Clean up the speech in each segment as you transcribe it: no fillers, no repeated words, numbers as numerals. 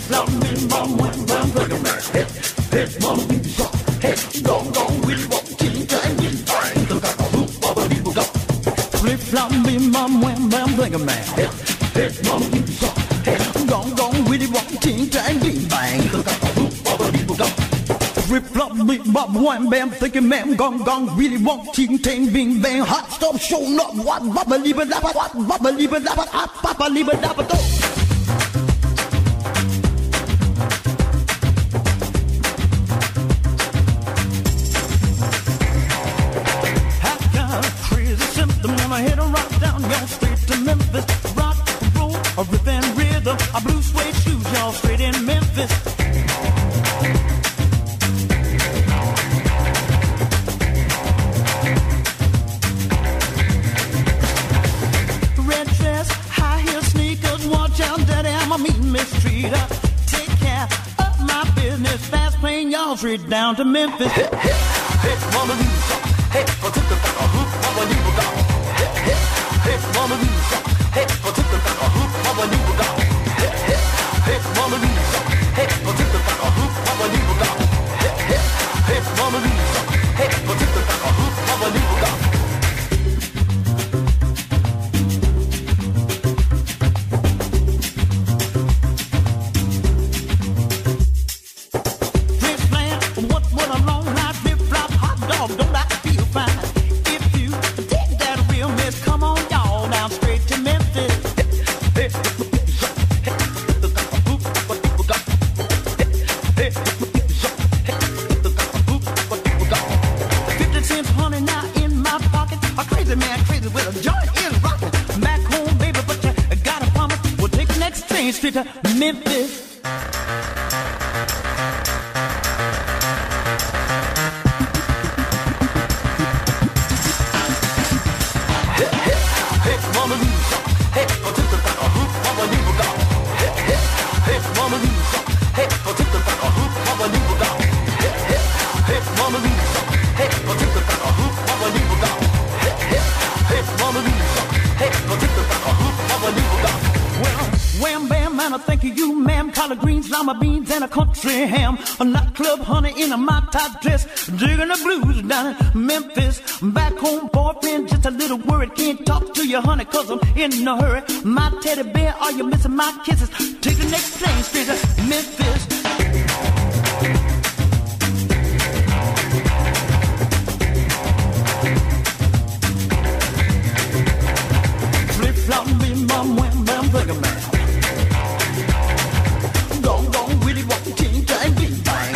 flop me, mom, when I'm breaking man. Hey, mama, be the shot. Hey, gong, with walk, ching, chang, yin, bang. The cock, hoop, bubba, dee, go. Flip flop me, mom, when I'm breaking man. Hey, mama, be the shot. Hey, gong, with walk, ching, chang, yin, bang. The cock, hoop, bubba, dee, go. Flip flop me, mom, when I'm thinking man, gong, really walk, ching, chang, bing, bang. Hot stuff, show up, what, bubba, leave it, what, bubba, leave it, what, papa, leave it, what, I hit a rock down, y'all straight to Memphis. Rock, roll, a rip and rhythm, a blue suede shoes, y'all straight in Memphis. Red dress, high heel sneakers, watch out, daddy, I'm a mean mistreater. Take care of my business, fast plane, y'all straight down to Memphis. Hey, hey, hey, mama, hey, I took the hoop, mama, you go. Hey, mama Lisa, hey, I took the hoop, mama, you go. Hey, mama Lisa, hey, I took the hoop, mama, you go. Hey, mama Lisa, hey, I took the hoop, mama, you go. Prince man, what a long night, flip flop, hot dog, don't I feel fine? If you take that real mess, come on. Straight to Memphis. Hey, hey, 50 cents, honey, now in my pocket. A crazy man, crazy with a joint in rockin'. Back home, baby, but you got a promise. We'll take the next train straight to Memphis. Mama Lisa, hey, I took the hoop, mama, you go. Hey, mama Lisa, hey, I took the hoop, mama, you go. Hey, mama Lisa, hey, I took the hoop, mama, you go. Hey, mama Lisa, hey, I took the hoop, mama, you go. Well, wham bam, man, I think of you, ma'am. Collard greens, lima beans, and a country ham. A nightclub honey in a my top dress, digging the blues down in Memphis. Back home, boyfriend, just a little worried. Can't talk to you, honey, cause I'm in a hurry. My teddy bear, are you missing my kisses? Take the next train straight to Memphis. Flip flop me, mom, when I'm thinking man. Gong, really walk, ching, chang, bing, bang.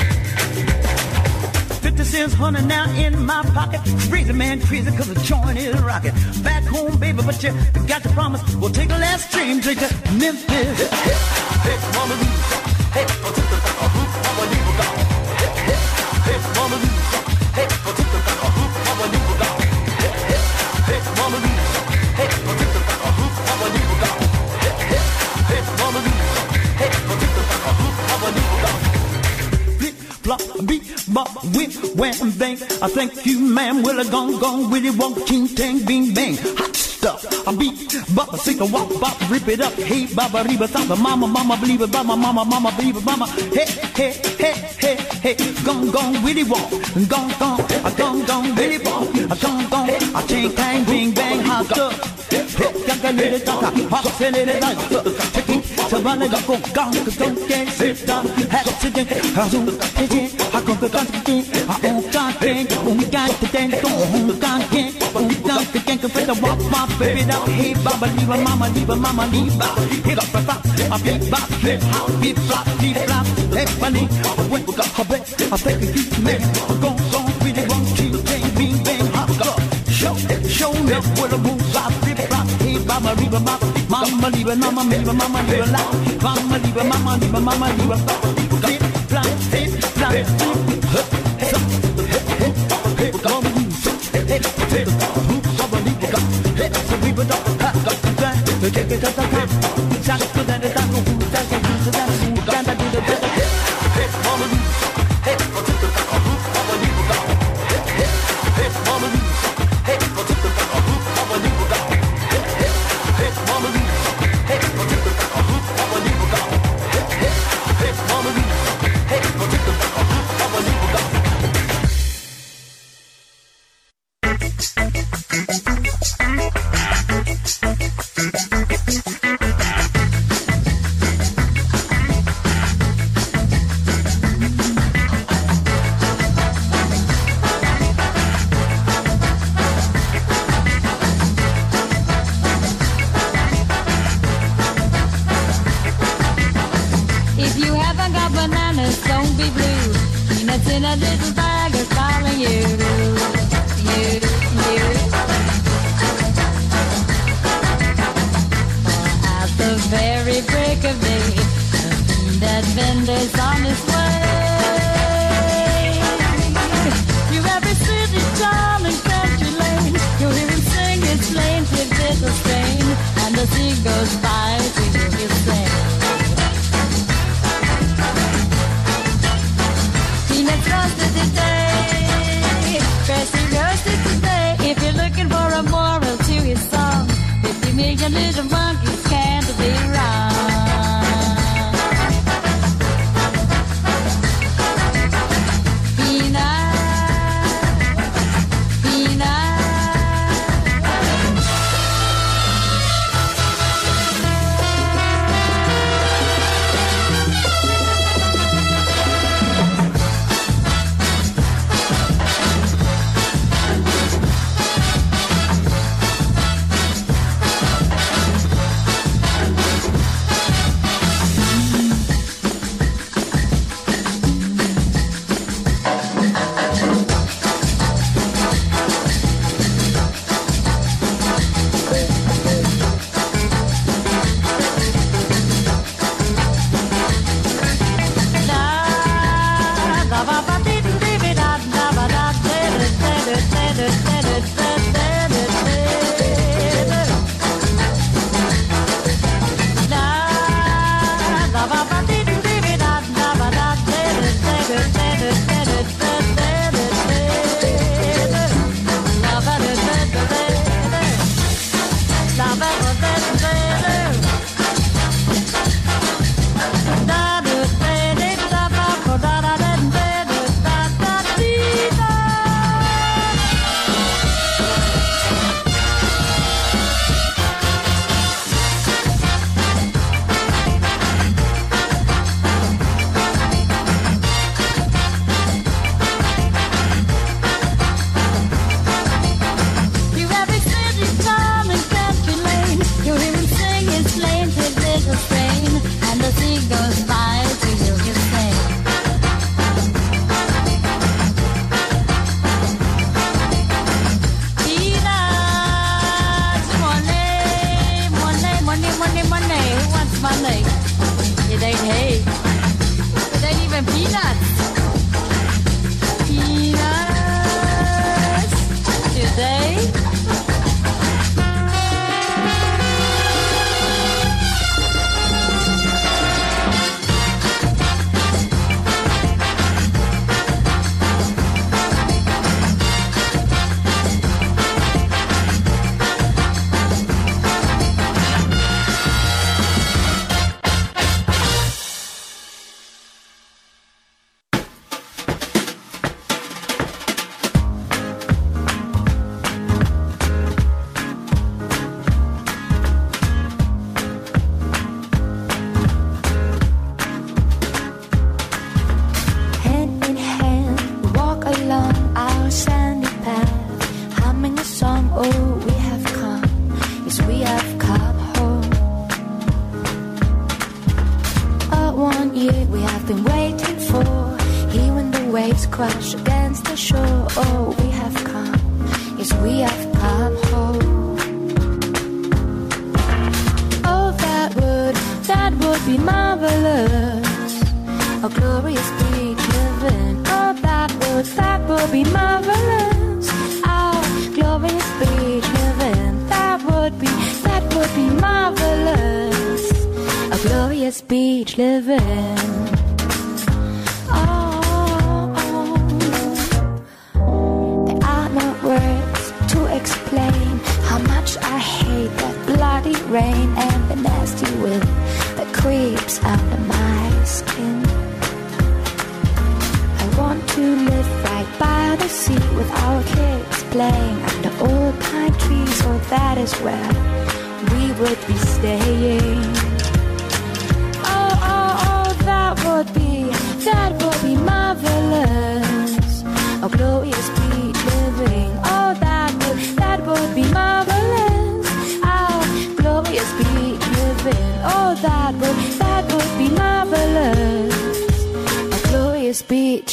50 cents, honey, now in my pocket. Crazy man, crazy, cause the joint is rocking. Back home, baby, but you got to promise. We'll take the last train straight to Memphis. Hey, mama Lisa, hey, I took the hoop, mama, you go. Hey, mama Lisa, hey, I took the hoop, mama, you go. Hey, mama Lisa, hey, I took the hoop, mama, you go. Hey, mama Lisa, hey, I took the hoop, mama, you go. Flip, flop, beat, bop, whip, wham, bang. I thank you, ma'am. Well, I gong, really walk, ching, tang, bing, bang. Hot stuff. I beat, bop, I sing a wop, bop, rip it up. Hey, baba, reba, thamba, mama, believe it, mama, believe it, mama. Hey, gong, really walk, gong, I gong, really walk, I gong, I ching, tang, bing, bang, hot stuff. Hey, little talker, hot, little light, chicken, savannah, gong, can't sit down, accident, I zoom, I go to country, I own can't, got the dance, can't confess the walk, my baby, now, hey, baba, leave a mama, hit up a pop, a big bop, flip, hop, beat, flop, hey, funny, when we got her back, I think you keep me, gong, really won't keep, bang, bang, hot, show me where the moves are, flip, flop, hey, baba, leave a mama, leave a mama, leave a mama, leave a lot, mama, leave a mama, leave a mama, leave a flip, flop, flip, baby blue. Peanuts in a little bag are calling you. At the very break of day, the peanut vendor's on his way. You every city, town, and country lane, you hear him sing his plaintive little strain, and as he goes by, to hear him sing. Peanuts roasted today, Cressy roasted today. If you're looking for a moral to his song, 50 million little monkeys can't be wrong.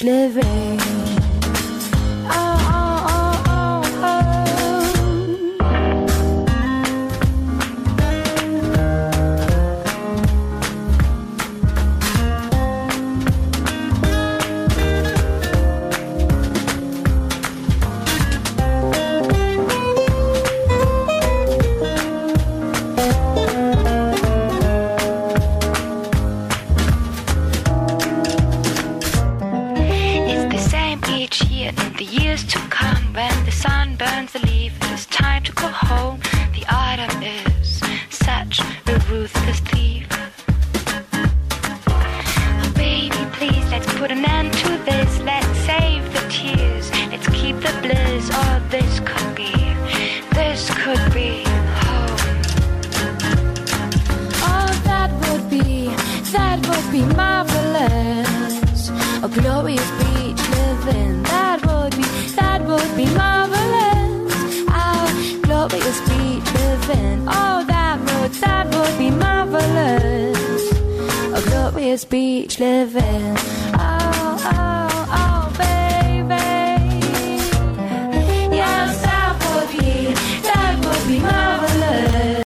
living. Beach living.